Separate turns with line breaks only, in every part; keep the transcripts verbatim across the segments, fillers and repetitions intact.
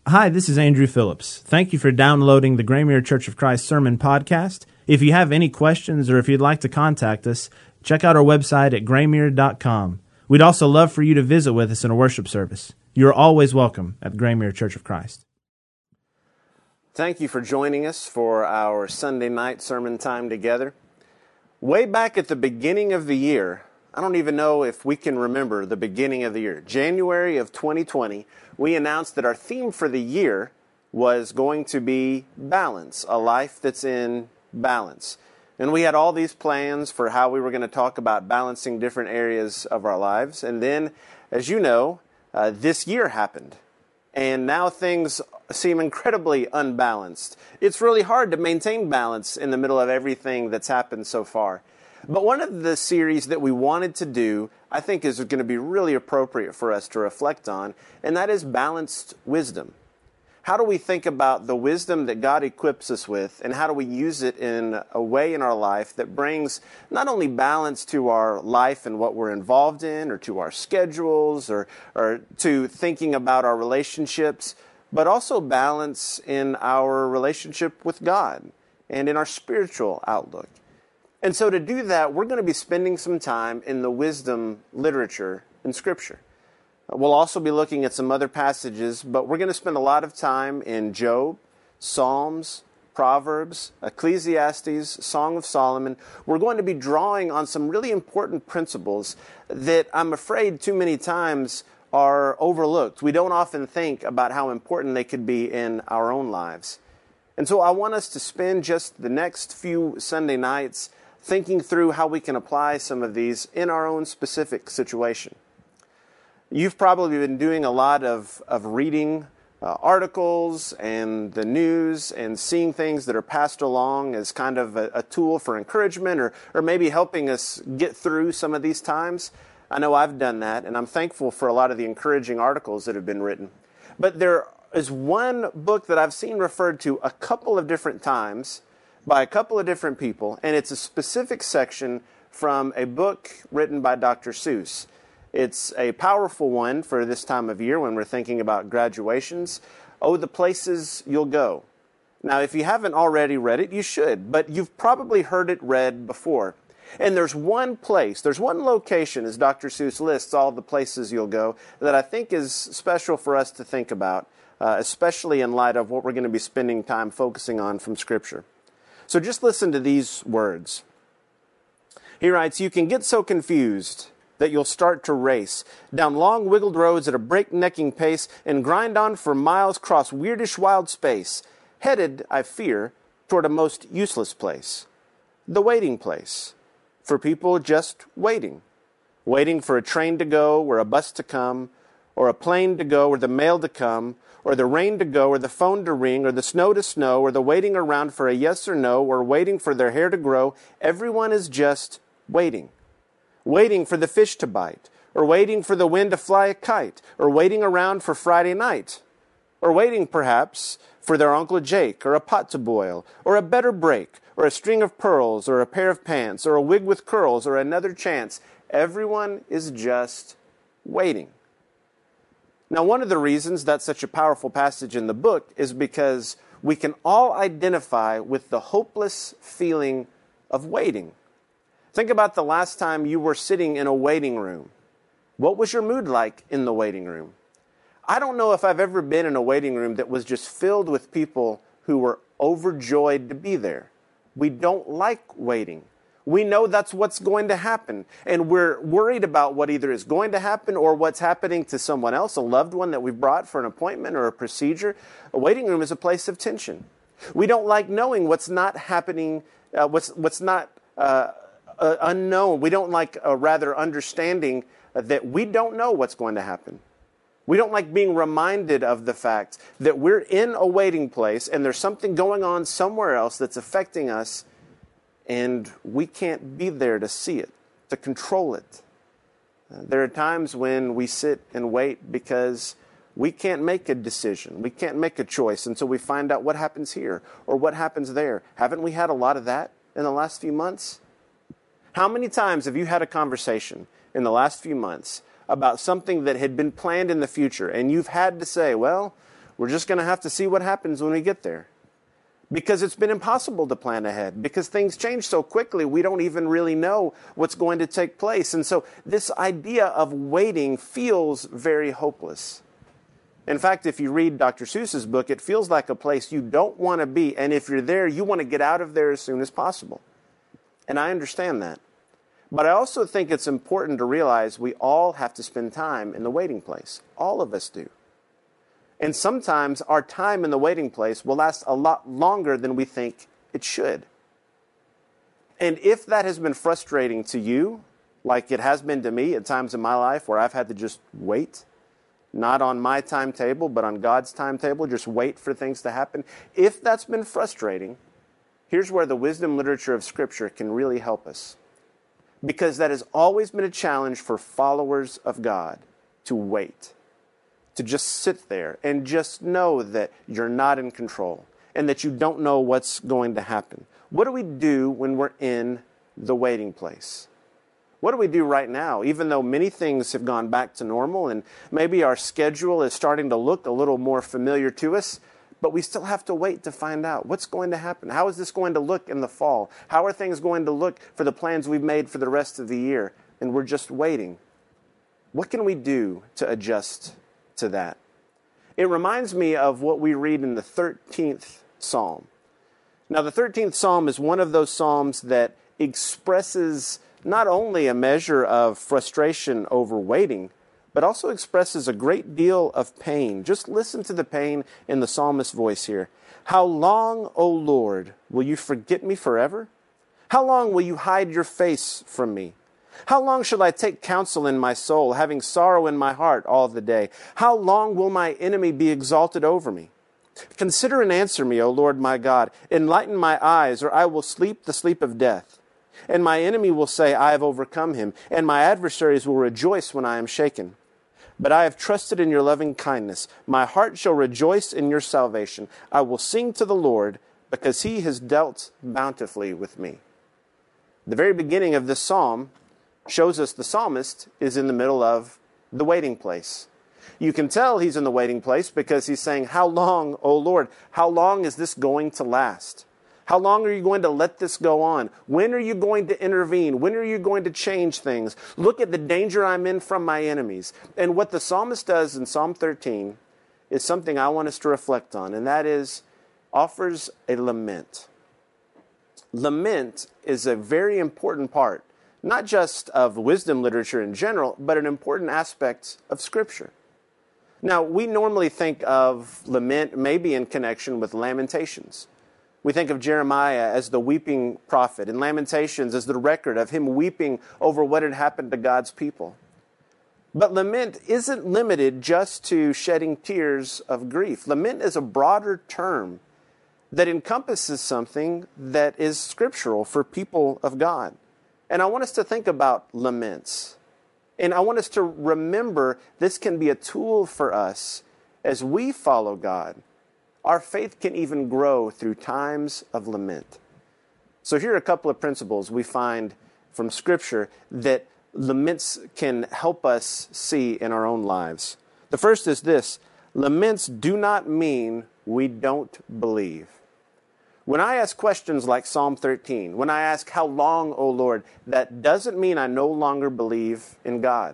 Hi, this is Andrew Phillips. Thank you for downloading the Graymere Church of Christ Sermon Podcast. If you have any questions or if you'd like to contact us, check out our website at graymere dot com. We'd also love for you to visit with us in a worship service. You're always welcome at the Graymere Church of Christ.
Thank you for joining us for our Sunday night sermon time together. Way back at the beginning of the year, I don't even know if we can remember the beginning of the year, January of twenty twenty, we announced that our theme for the year was going to be balance, a life that's in balance. And we had all these plans for how we were going to talk about balancing different areas of our lives. And then, as you know, uh, this year happened. And now things seem incredibly unbalanced. It's really hard to maintain balance in the middle of everything that's happened so far. But one of the series that we wanted to do, I think, is going to be really appropriate for us to reflect on, and that is balanced wisdom. How do we think about the wisdom that God equips us with, and how do we use it in a way in our life that brings not only balance to our life and what we're involved in, or to our schedules, or, or to thinking about our relationships, but also balance in our relationship with God and in our spiritual outlook. And so to do that, we're going to be spending some time in the wisdom literature in Scripture. We'll also be looking at some other passages, but we're going to spend a lot of time in Job, Psalms, Proverbs, Ecclesiastes, Song of Solomon. We're going to be drawing on some really important principles that I'm afraid too many times are overlooked. We don't often think about how important they could be in our own lives. And so I want us to spend just the next few Sunday nights thinking through how we can apply some of these in our own specific situation. You've probably been doing a lot of, of reading uh, articles and the news and seeing things that are passed along as kind of a, a tool for encouragement or, or maybe helping us get through some of these times. I know I've done that, and I'm thankful for a lot of the encouraging articles that have been written. But there is one book that I've seen referred to a couple of different times by a couple of different people, and it's a specific section from a book written by Doctor Seuss. It's a powerful one for this time of year when we're thinking about graduations. Oh, the Places You'll Go. Now, if you haven't already read it, you should, but you've probably heard it read before. And there's one place, there's one location, as Doctor Seuss lists all the places you'll go, that I think is special for us to think about, uh, especially in light of what we're going to be spending time focusing on from Scripture. So just listen to these words. He writes, "You can get so confused that you'll start to race down long wiggled roads at a breaknecking pace and grind on for miles across weirdish wild space, headed, I fear, toward a most useless place. The waiting place. For people just waiting. Waiting for a train to go or a bus to come, or a plane to go or the mail to come, or the rain to go or the phone to ring or the snow to snow or the waiting around for a yes or no or waiting for their hair to grow. Everyone is just waiting. Waiting for the fish to bite, or waiting for the wind to fly a kite, or waiting around for Friday night, or waiting, perhaps, for their Uncle Jake, or a pot to boil, or a better break, or a string of pearls, or a pair of pants, or a wig with curls, or another chance. Everyone is just waiting." Now, one of the reasons that's such a powerful passage in the book is because we can all identify with the hopeless feeling of waiting. Think about the last time you were sitting in a waiting room. What was your mood like in the waiting room? I don't know if I've ever been in a waiting room that was just filled with people who were overjoyed to be there. We don't like waiting. We know that's what's going to happen, and we're worried about what either is going to happen or what's happening to someone else, a loved one that we've brought for an appointment or a procedure. A waiting room is a place of tension. We don't like knowing what's not happening, uh, what's what's not uh, uh, unknown. We don't like, uh, rather, understanding that we don't know what's going to happen. We don't like being reminded of the fact that we're in a waiting place and there's something going on somewhere else that's affecting us, and we can't be there to see it, to control it. Uh, there are times when we sit and wait because we can't make a decision. We can't make a choice until we find out what happens here or what happens there. Haven't we had a lot of that in the last few months? How many times have you had a conversation in the last few months about something that had been planned in the future, and you've had to say, well, We're just going to have to see what happens when we get there. Because it's been impossible to plan ahead. Because things change so quickly, we don't even really know what's going to take place. And so this idea of waiting feels very hopeless. In fact, if you read Doctor Seuss's book, it feels like a place you don't want to be. And if you're there, you want to get out of there as soon as possible. And I understand that. But I also think it's important to realize we all have to spend time in the waiting place. All of us do. And sometimes our time in the waiting place will last a lot longer than we think it should. And if that has been frustrating to you, like it has been to me at times in my life where I've had to just wait, not on my timetable, but on God's timetable, just wait for things to happen. If that's been frustrating, here's where the wisdom literature of Scripture can really help us. Because that has always been a challenge for followers of God, to wait. To just sit there and just know that you're not in control and that you don't know what's going to happen. What do we do when we're in the waiting place? What do we do right now, even though many things have gone back to normal and maybe our schedule is starting to look a little more familiar to us, but we still have to wait to find out what's going to happen. How is this going to look in the fall? How are things going to look for the plans we've made for the rest of the year? And we're just waiting. What can we do to adjust to that? It reminds me of what we read in the thirteenth Psalm. Now, the thirteenth Psalm is one of those Psalms that expresses not only a measure of frustration over waiting, but also expresses a great deal of pain. Just listen to the pain in the psalmist's voice here. How long, O Lord, will you forget me forever? How long will you hide your face from me? How long shall I take counsel in my soul, having sorrow in my heart all the day? How long will my enemy be exalted over me? Consider and answer me, O Lord my God. Enlighten my eyes, or I will sleep the sleep of death. And my enemy will say, I have overcome him, and my adversaries will rejoice when I am shaken. But I have trusted in your loving kindness. My heart shall rejoice in your salvation. I will sing to the Lord, because he has dealt bountifully with me. The very beginning of this psalm shows us the psalmist is in the middle of the waiting place. You can tell he's in the waiting place because he's saying, how long, O Lord, how long is this going to last? How long are you going to let this go on? When are you going to intervene? When are you going to change things? Look at the danger I'm in from my enemies. And what the psalmist does in Psalm thirteen is something I want us to reflect on, and that is offers a lament. Lament is a very important part, not just of wisdom literature in general, but an important aspect of Scripture. Now, we normally think of lament maybe in connection with Lamentations. We think of Jeremiah as the weeping prophet, and Lamentations as the record of him weeping over what had happened to God's people. But lament isn't limited just to shedding tears of grief. Lament is a broader term that encompasses something that is scriptural for people of God. And I want us to think about laments. And I want us to remember this can be a tool for us as we follow God. Our faith can even grow through times of lament. So here are a couple of principles we find from Scripture that laments can help us see in our own lives. The first is this: laments do not mean we don't believe. When I ask questions like Psalm thirteen, when I ask, how long, O Lord, that doesn't mean I no longer believe in God.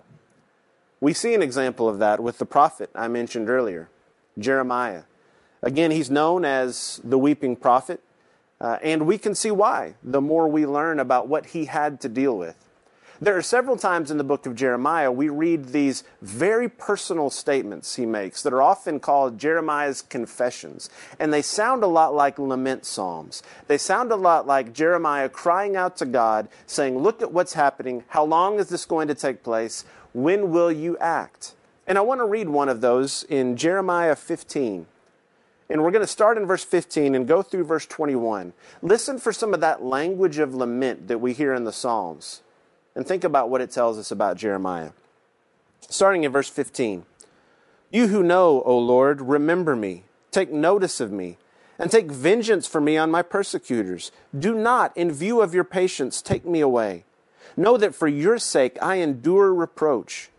We see an example of that with the prophet I mentioned earlier, Jeremiah. Again, he's known as the weeping prophet, uh, and we can see why the more we learn about what he had to deal with. There are several times in the book of Jeremiah we read these very personal statements he makes that are often called Jeremiah's confessions. And they sound a lot like lament psalms. They sound a lot like Jeremiah crying out to God, saying, look at what's happening. How long is this going to take place? When will you act? And I want to read one of those in Jeremiah fifteen. And we're going to start in verse fifteen and go through verse twenty-one. Listen for some of that language of lament that we hear in the Psalms. And think about what it tells us about Jeremiah. Starting in verse fifteen. You who know, O Lord, remember me. Take notice of me. And take vengeance for me on my persecutors. Do not, in view of your patience, take me away. Know that for your sake I endure reproach.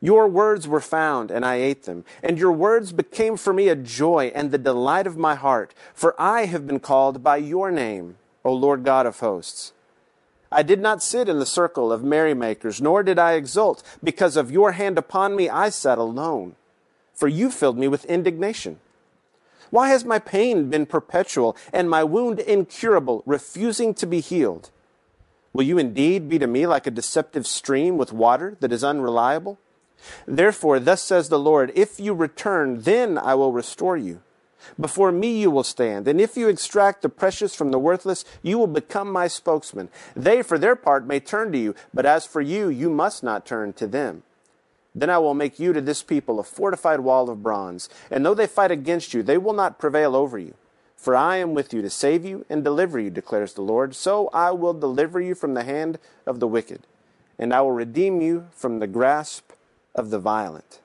Your words were found, and I ate them. And your words became for me a joy and the delight of my heart. For I have been called by your name, O Lord God of hosts. I did not sit in the circle of merrymakers, nor did I exult. Because of your hand upon me, I sat alone. For you filled me with indignation. Why has my pain been perpetual, and my wound incurable, refusing to be healed? Will you indeed be to me like a deceptive stream with water that is unreliable? Therefore, thus says the Lord, if you return, then I will restore you. Before me you will stand, and if you extract the precious from the worthless, you will become my spokesman. They, for their part, may turn to you, but as for you, you must not turn to them. Then I will make you to this people a fortified wall of bronze, and though they fight against you, they will not prevail over you. For I am with you to save you and deliver you, declares the Lord. So I will deliver you from the hand of the wicked, and I will redeem you from the grasp of the violent.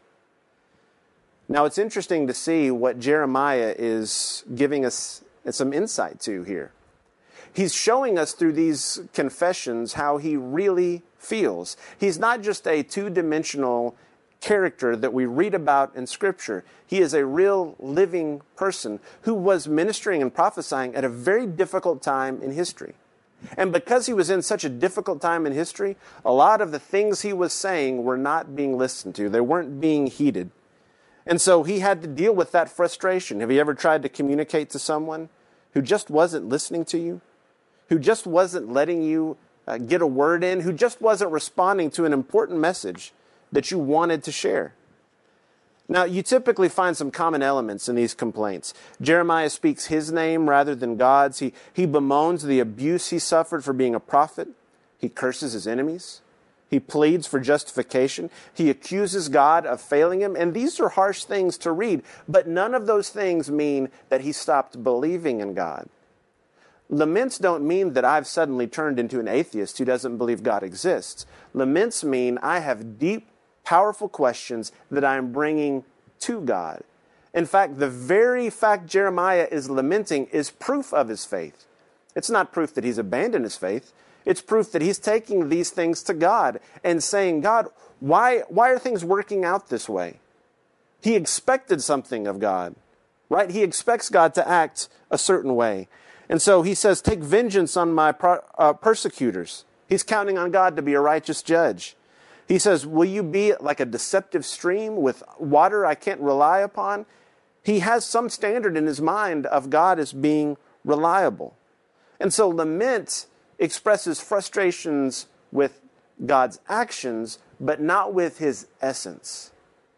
Now it's interesting to see what Jeremiah is giving us some insight to here. He's showing us through these confessions how he really feels. He's not just a two-dimensional character that we read about in Scripture. He is a real living person who was ministering and prophesying at a very difficult time in history. And because he was in such a difficult time in history, a lot of the things he was saying were not being listened to. They weren't being heeded. And so he had to deal with that frustration. Have you ever tried to communicate to someone who just wasn't listening to you? Who just wasn't letting you uh, get a word in? Who just wasn't responding to an important message that you wanted to share? Now, you typically find some common elements in these complaints. Jeremiah speaks his name rather than God's. He, he bemoans the abuse he suffered for being a prophet. He curses his enemies. He pleads for justification. He accuses God of failing him. And these are harsh things to read, but none of those things mean that he stopped believing in God. Laments don't mean that I've suddenly turned into an atheist who doesn't believe God exists. Laments mean I have deep, powerful questions that I'm bringing to God. In fact, the very fact Jeremiah is lamenting is proof of his faith. It's not proof that he's abandoned his faith. It's proof that he's taking these things to God and saying, God, why, why are things working out this way? He expected something of God, right? He expects God to act a certain way. And so he says, take vengeance on my pro- uh, persecutors. He's counting on God to be a righteous judge. He says, will you be like a deceptive stream with water I can't rely upon? He has some standard in his mind of God as being reliable. And so lament expresses frustrations with God's actions, but not with his essence.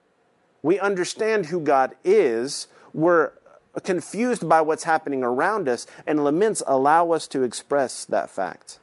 We understand who God is. We're confused by what's happening around us, and laments allow us to express that fact.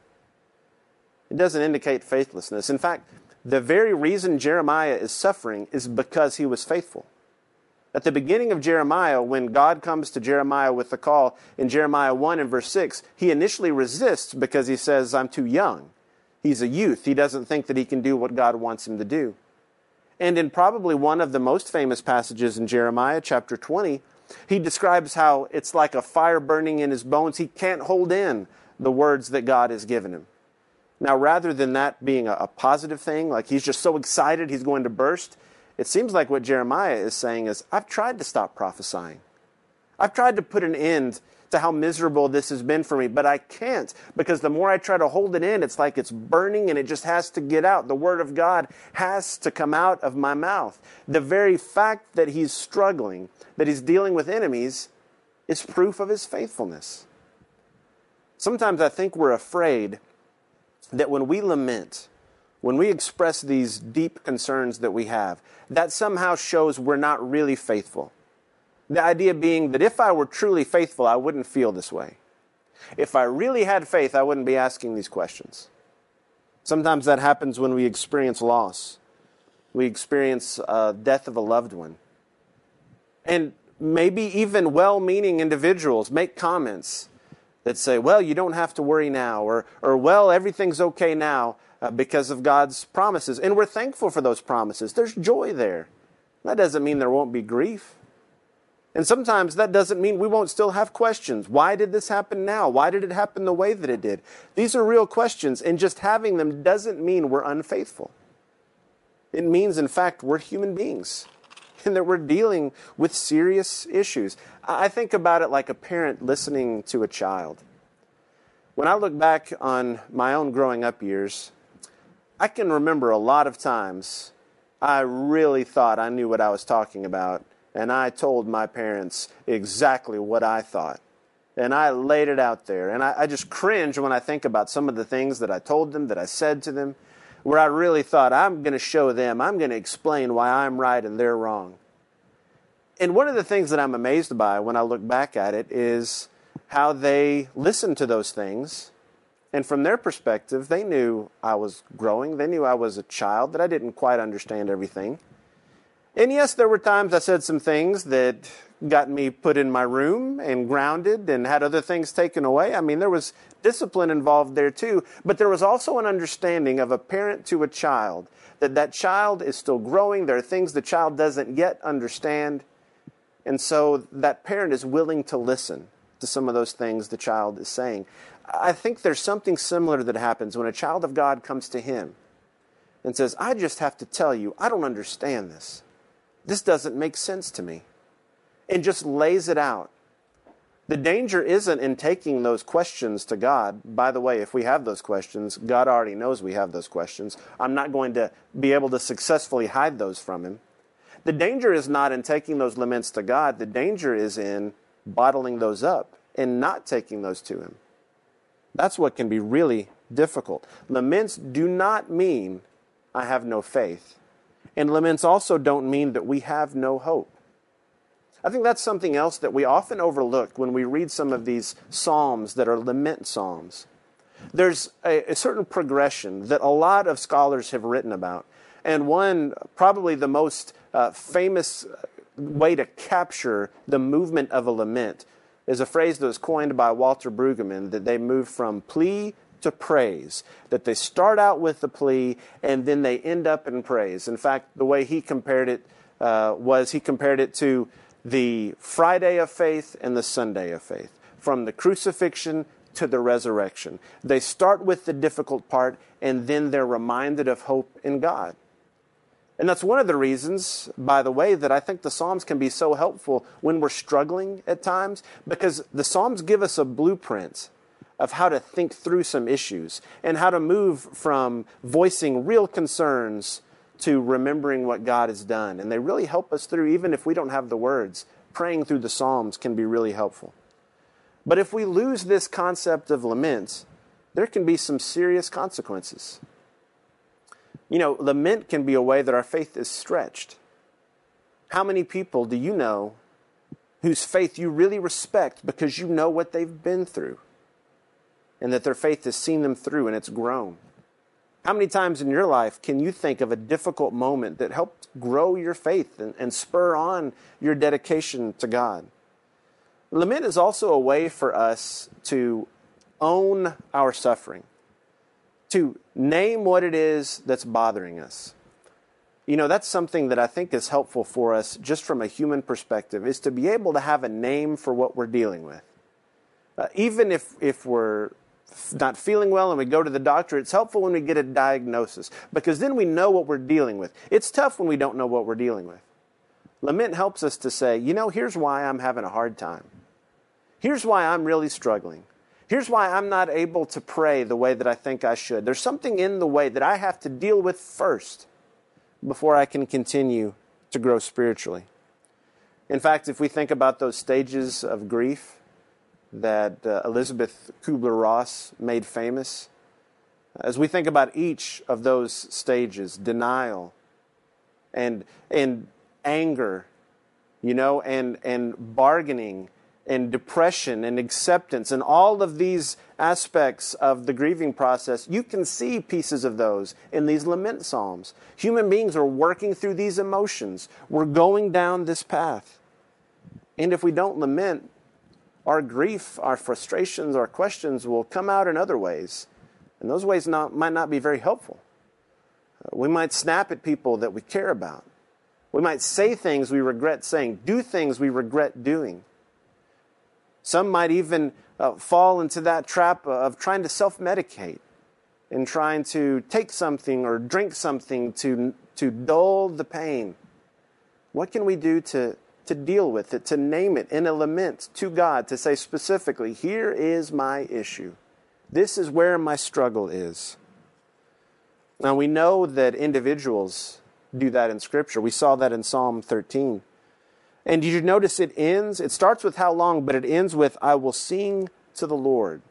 It doesn't indicate faithlessness. In fact, the very reason Jeremiah is suffering is because he was faithful. At the beginning of Jeremiah, when God comes to Jeremiah with the call in Jeremiah one and verse six, he initially resists because he says, I'm too young. He's a youth. He doesn't think that he can do what God wants him to do. And in probably one of the most famous passages in Jeremiah, chapter twenty, he describes how it's like a fire burning in his bones. He can't hold in the words that God has given him. Now, rather than that being a, a positive thing, like he's just so excited he's going to burst, it seems like what Jeremiah is saying is, I've tried to stop prophesying. I've tried to put an end to how miserable this has been for me, but I can't, because the more I try to hold it in, it's like it's burning and it just has to get out. The word of God has to come out of my mouth. The very fact that he's struggling, that he's dealing with enemies, is proof of his faithfulness. Sometimes I think we're afraid that when we lament, when we express these deep concerns that we have, that somehow shows we're not really faithful. The idea being that if I were truly faithful, I wouldn't feel this way. If I really had faith, I wouldn't be asking these questions. Sometimes that happens when we experience loss. We experience uh, death of a loved one. And maybe even well-meaning individuals make comments that say, well, you don't have to worry now, or, or well, everything's okay now uh, because of God's promises. And we're thankful for those promises. There's joy there. That doesn't mean there won't be grief. And sometimes that doesn't mean we won't still have questions. Why did this happen now? Why did it happen the way that it did? These are real questions, and just having them doesn't mean we're unfaithful. It means, in fact, we're human beings and that we're dealing with serious issues. I think about it like a parent listening to a child. When I look back on my own growing up years, I can remember a lot of times I really thought I knew what I was talking about, and I told my parents exactly what I thought. And I laid it out there. And I, I just cringe when I think about some of the things that I told them, that I said to them, where I really thought, I'm going to show them, I'm going to explain why I'm right and they're wrong. And one of the things that I'm amazed by when I look back at it is how they listened to those things. And from their perspective, they knew I was growing. They knew I was a child, that I didn't quite understand everything. And yes, there were times I said some things that got me put in my room and grounded and had other things taken away. I mean, there was discipline involved there too. But there was also an understanding of a parent to a child, that that child is still growing. There are things the child doesn't yet understand. And so that parent is willing to listen to some of those things the child is saying. I think there's something similar that happens when a child of God comes to him and says, I just have to tell you, I don't understand this. This doesn't make sense to me. And just lays it out. The danger isn't in taking those questions to God. By the way, if we have those questions, God already knows we have those questions. I'm not going to be able to successfully hide those from him. The danger is not in taking those laments to God. The danger is in bottling those up and not taking those to him. That's what can be really difficult. Laments do not mean I have no faith. And laments also don't mean that we have no hope. I think that's something else that we often overlook when we read some of these psalms that are lament psalms. There's a, a certain progression that a lot of scholars have written about. And one, probably the most uh, famous way to capture the movement of a lament is a phrase that was coined by Walter Brueggemann, that they move from plea to praise, that they start out with the plea and then they end up in praise. In fact, the way he compared it uh, was he compared it to the Friday of faith and the Sunday of faith, from the crucifixion to the resurrection. They start with the difficult part and then they're reminded of hope in God. And that's one of the reasons, by the way, that I think the Psalms can be so helpful when we're struggling at times, because the Psalms give us a blueprint of how to think through some issues and how to move from voicing real concerns to remembering what God has done. And they really help us through, even if we don't have the words. Praying through the Psalms can be really helpful. But if we lose this concept of lament, there can be some serious consequences. You know, lament can be a way that our faith is stretched. How many people do you know whose faith you really respect because you know what they've been through and that their faith has seen them through and it's grown? How many times in your life can you think of a difficult moment that helped grow your faith and, and spur on your dedication to God? Lament is also a way for us to own our suffering, to name what it is that's bothering us. You know, that's something that I think is helpful for us just from a human perspective, is to be able to have a name for what we're dealing with. Uh, even if, if we're not feeling well and we go to the doctor, it's helpful when we get a diagnosis, because then we know what we're dealing with. It's tough when we don't know what we're dealing with. Lament helps us to say, you know, here's why I'm having a hard time. Here's why I'm really struggling. Here's why I'm not able to pray the way that I think I should. There's something in the way that I have to deal with first before I can continue to grow spiritually. In fact, if we think about those stages of grief that uh, Elizabeth Kubler-Ross made famous, as we think about each of those stages, denial and and anger, you know, and and bargaining and depression and acceptance and all of these aspects of the grieving process, you can see pieces of those in these lament psalms. Human beings are working through these emotions. We're going down this path. And if we don't lament, our grief, our frustrations, our questions will come out in other ways. And those ways not, might not be very helpful. Uh, we might snap at people that we care about. We might say things we regret saying, do things we regret doing. Some might even uh, fall into that trap of trying to self-medicate and trying to take something or drink something to, to dull the pain? What can we do to, to deal with it, to name it in a lament to God, to say specifically, here is my issue. This is where my struggle is. Now we know that individuals do that in Scripture. We saw that in Psalm thirteen. And did you notice it ends? It starts with how long, but it ends with, I will sing to the Lord.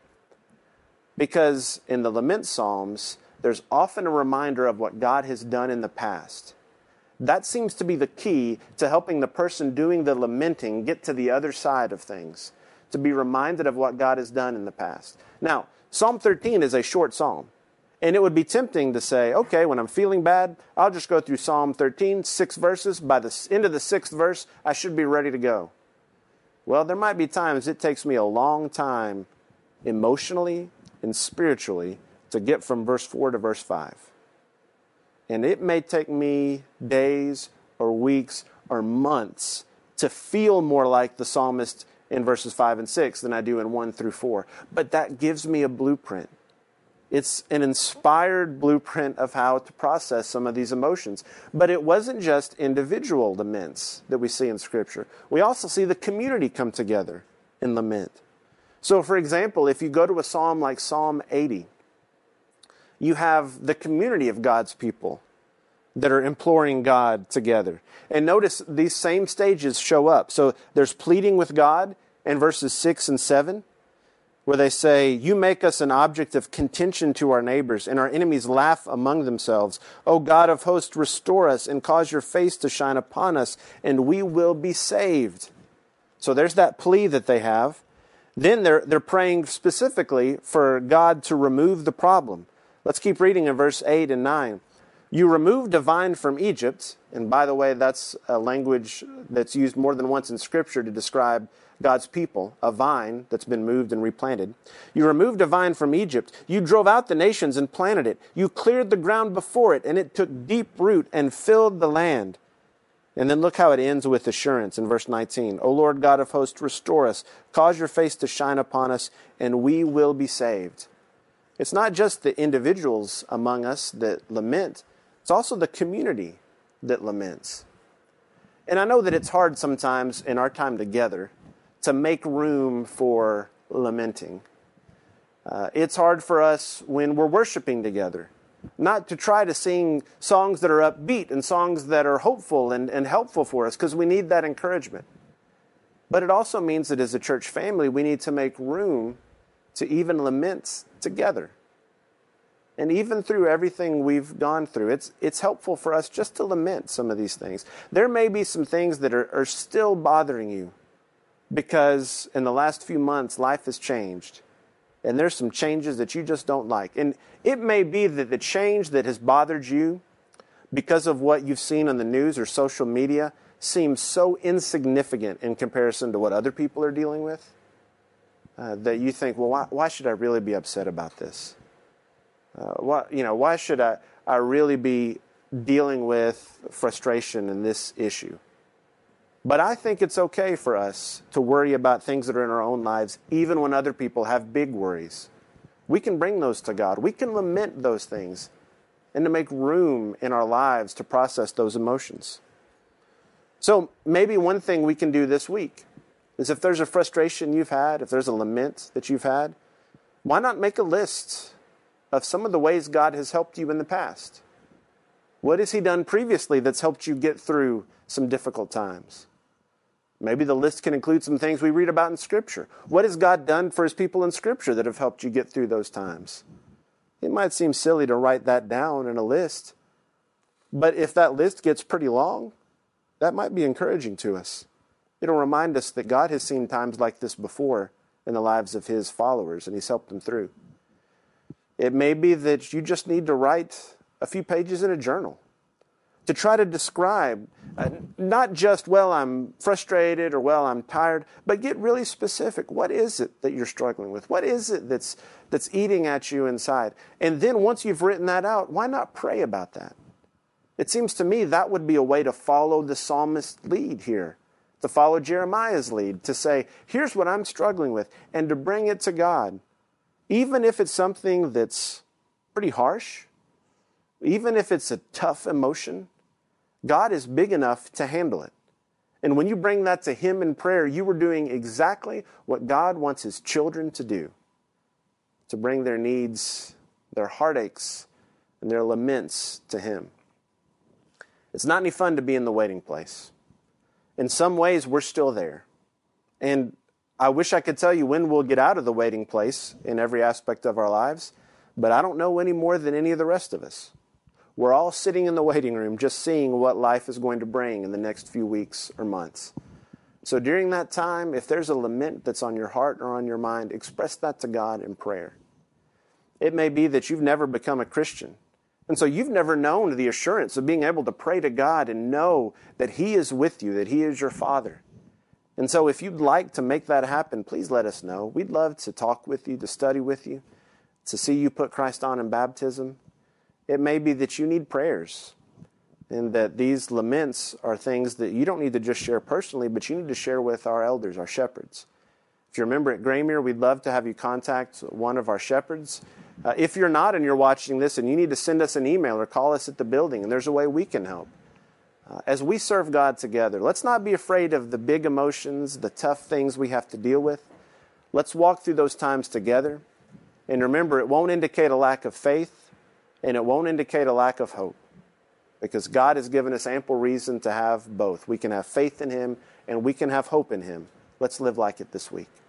Because in the lament psalms, there's often a reminder of what God has done in the past. That seems to be the key to helping the person doing the lamenting get to the other side of things, to be reminded of what God has done in the past. Now, Psalm thirteen is a short psalm. And it would be tempting to say, okay, when I'm feeling bad, I'll just go through Psalm thirteen, six verses. By the end of the sixth verse, I should be ready to go. Well, there might be times it takes me a long time emotionally and spiritually to get from verse four to verse five. And it may take me days or weeks or months to feel more like the psalmist in verses five and six than I do in one through four. But that gives me a blueprint. It's an inspired blueprint of how to process some of these emotions. But it wasn't just individual laments that we see in Scripture. We also see the community come together in lament. So, for example, if you go to a psalm like Psalm eighty, you have the community of God's people that are imploring God together. And notice these same stages show up. So there's pleading with God in verses six and seven. Where they say, you make us an object of contention to our neighbors, and our enemies laugh among themselves. O God of hosts, restore us, and cause your face to shine upon us, and we will be saved. So there's that plea that they have. Then they're, they're praying specifically for God to remove the problem. Let's keep reading in verse eight and nine. You removed a vine from Egypt, and by the way, that's a language that's used more than once in Scripture to describe God's people, a vine that's been moved and replanted. You removed a vine from Egypt. You drove out the nations and planted it. You cleared the ground before it, and it took deep root and filled the land. And then look how it ends with assurance in verse nineteen. O Lord God of hosts, restore us. Cause your face to shine upon us, and we will be saved. It's not just the individuals among us that lament. It's also the community that laments. And I know that it's hard sometimes in our time together to make room for lamenting. Uh, it's hard for us when we're worshiping together, not to try to sing songs that are upbeat and songs that are hopeful and, and helpful for us, because we need that encouragement. But it also means that as a church family, we need to make room to even lament together. And even through everything we've gone through, it's it's helpful for us just to lament some of these things. There may be some things that are, are still bothering you, because in the last few months, life has changed. And there's some changes that you just don't like. And it may be that the change that has bothered you because of what you've seen on the news or social media seems so insignificant in comparison to what other people are dealing with, uh, that you think, well, why, why should I really be upset about this? Uh, why, you know, why should I, I really be dealing with frustration in this issue? But I think it's okay for us to worry about things that are in our own lives, even when other people have big worries. We can bring those to God. We can lament those things and to make room in our lives to process those emotions. So maybe one thing we can do this week is, if there's a frustration you've had, if there's a lament that you've had, why not make a list of some of the ways God has helped you in the past? What has He done previously that's helped you get through some difficult times? Maybe the list can include some things we read about in Scripture. What has God done for His people in Scripture that have helped you get through those times? It might seem silly to write that down in a list, but if that list gets pretty long, that might be encouraging to us. It'll remind us that God has seen times like this before in the lives of His followers, and He's helped them through. It may be that you just need to write a few pages in a journal to try to describe, uh, not just, well, I'm frustrated or, well, I'm tired, but get really specific. What is it that you're struggling with? What is it that's that's eating at you inside? And then once you've written that out, why not pray about that? It seems to me that would be a way to follow the psalmist's lead here, to follow Jeremiah's lead, to say, here's what I'm struggling with, and to bring it to God. Even if it's something that's pretty harsh, even if it's a tough emotion, God is big enough to handle it. And when you bring that to Him in prayer, you are doing exactly what God wants His children to do. To bring their needs, their heartaches, and their laments to Him. It's not any fun to be in the waiting place. In some ways, we're still there. And I wish I could tell you when we'll get out of the waiting place in every aspect of our lives, but I don't know any more than any of the rest of us. We're all sitting in the waiting room just seeing what life is going to bring in the next few weeks or months. So during that time, if there's a lament that's on your heart or on your mind, express that to God in prayer. It may be that you've never become a Christian, and so you've never known the assurance of being able to pray to God and know that He is with you, that He is your Father. And so if you'd like to make that happen, please let us know. We'd love to talk with you, to study with you, to see you put Christ on in baptism. It may be that you need prayers, and that these laments are things that you don't need to just share personally, but you need to share with our elders, our shepherds. If you're a member at Graymere, we'd love to have you contact one of our shepherds. Uh, if you're not and you're watching this and you need to send us an email or call us at the building, and there's a way we can help. Uh, as we serve God together, let's not be afraid of the big emotions, the tough things we have to deal with. Let's walk through those times together. And remember, it won't indicate a lack of faith, and it won't indicate a lack of hope. Because God has given us ample reason to have both. We can have faith in Him, and we can have hope in Him. Let's live like it this week.